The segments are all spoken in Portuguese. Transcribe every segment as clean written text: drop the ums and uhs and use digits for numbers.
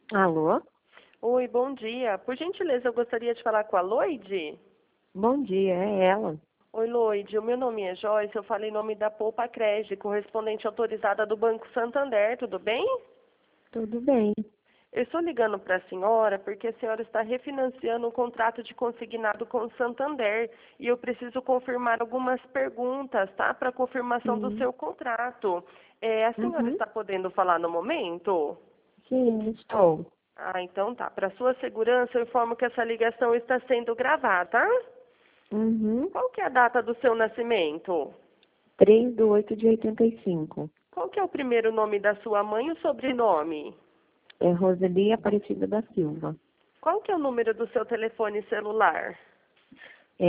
Alô? Oi, bom dia. Por gentileza, eu gostaria de falar com a Loide. Bom dia, é ela. Oi, Loide. O meu nome é Joyce. Eu falei em nome da Poupa Crédito, correspondente autorizada do Banco Santander. Tudo bem? Tudo bem. Eu estou ligando para a senhora porque a senhora está refinanciando um contrato de consignado com o Santander e eu preciso confirmar algumas perguntas, tá? Para confirmação do Sim. seu contrato. A senhora Uhum. está podendo falar no momento? Sim, estou. Ah, então tá. Para sua segurança, eu informo que essa ligação está sendo gravada, tá? Uhum. Qual que é a data do seu nascimento? 3/8/85. Qual que é o primeiro nome da sua mãe e o sobrenome? É Roseli Aparecida da Silva. Qual que é o número do seu telefone celular? É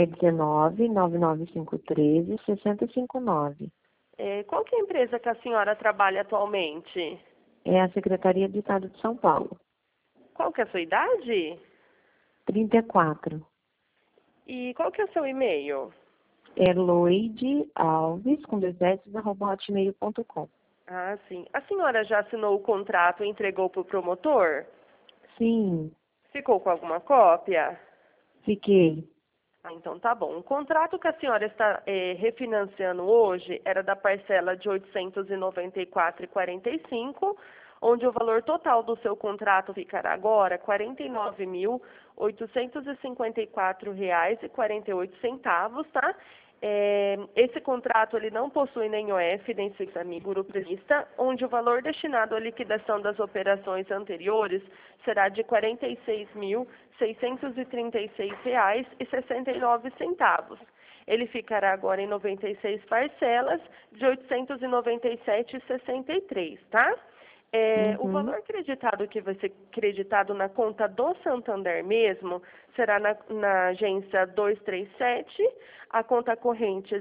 19 99513 6059. Qual que é a empresa que a senhora trabalha atualmente? É a Secretaria de Estado de São Paulo. Qual que é a sua idade? 34. E qual que é o seu e-mail? É Loide Alves, com 2 S, @hotmail.com. Ah, sim. A senhora já assinou o contrato e entregou para o promotor? Sim, Ficou com alguma cópia? fiquei. Ah, então tá bom. O contrato que a senhora está refinanciando hoje era da parcela de R$ 894,45, onde o valor total do seu contrato ficará agora R$ 49.854,48, tá? Esse contrato ele não possui nem OF, nem seguro prevista, onde o valor destinado à liquidação das operações anteriores será de R$ 46.636,69. Ele ficará agora em 96 parcelas de R$ 897,63, tá? O Uhum. valor creditado que vai ser creditado na conta do Santander mesmo será na agência 237, a conta corrente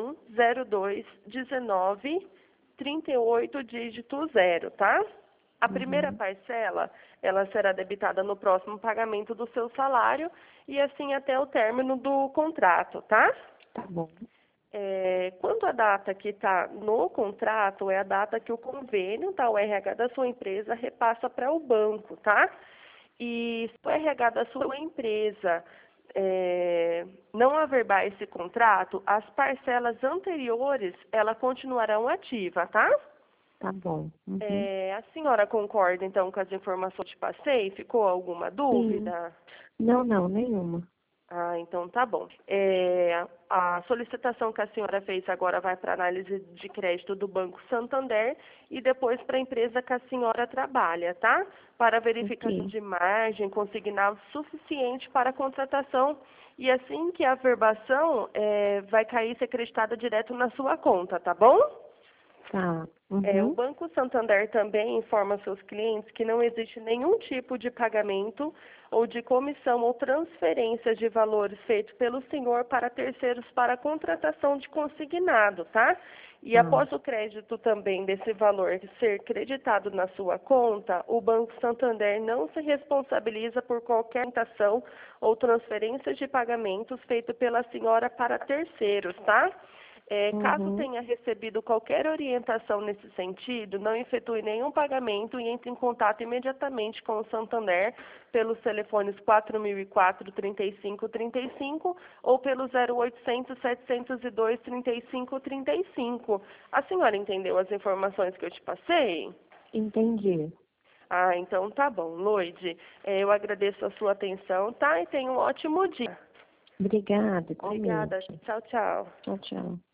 01021938 dígito 0, tá? A primeira Uhum. parcela, ela será debitada no próximo pagamento do seu salário e assim até o término do contrato, tá? Tá bom. Quanto à data que está no contrato, é a data que o convênio, tá, o RH da sua empresa repassa para o banco, tá? E se o RH da sua empresa não averbar esse contrato, as parcelas anteriores, elas continuarão ativas, tá? Tá bom. Uhum. A senhora concorda, então, com as informações que te passei? Ficou alguma Sim. dúvida? Não, não, nenhuma. Ah, então tá bom. A solicitação que a senhora fez agora vai para análise de crédito do Banco Santander e depois para a empresa que a senhora trabalha, tá? Para verificação Ok. de margem, consignado suficiente para a contratação e assim que a verbação vai cair ser creditada direto na sua conta, tá bom? Tá. O Uhum. Banco Santander também informa seus clientes que não existe nenhum tipo de pagamento ou de comissão ou transferência de valores feito pelo senhor para terceiros para contratação de consignado, tá? E Tá. após o crédito também desse valor ser creditado na sua conta, o Banco Santander não se responsabiliza por qualquer tentação ou transferência de pagamentos feito pela senhora para terceiros, tá? Caso Uhum. tenha recebido qualquer orientação nesse sentido, não efetue nenhum pagamento e entre em contato imediatamente com o Santander pelos telefones 4004-3535 ou pelo 0800-702-3535. A senhora entendeu as informações que eu te passei? Entendi. Ah, então tá bom, Loide. Eu agradeço a sua atenção, tá? E tenha um ótimo dia. Obrigada, Obrigada. igualmente. Tchau, tchau. Tchau, tchau.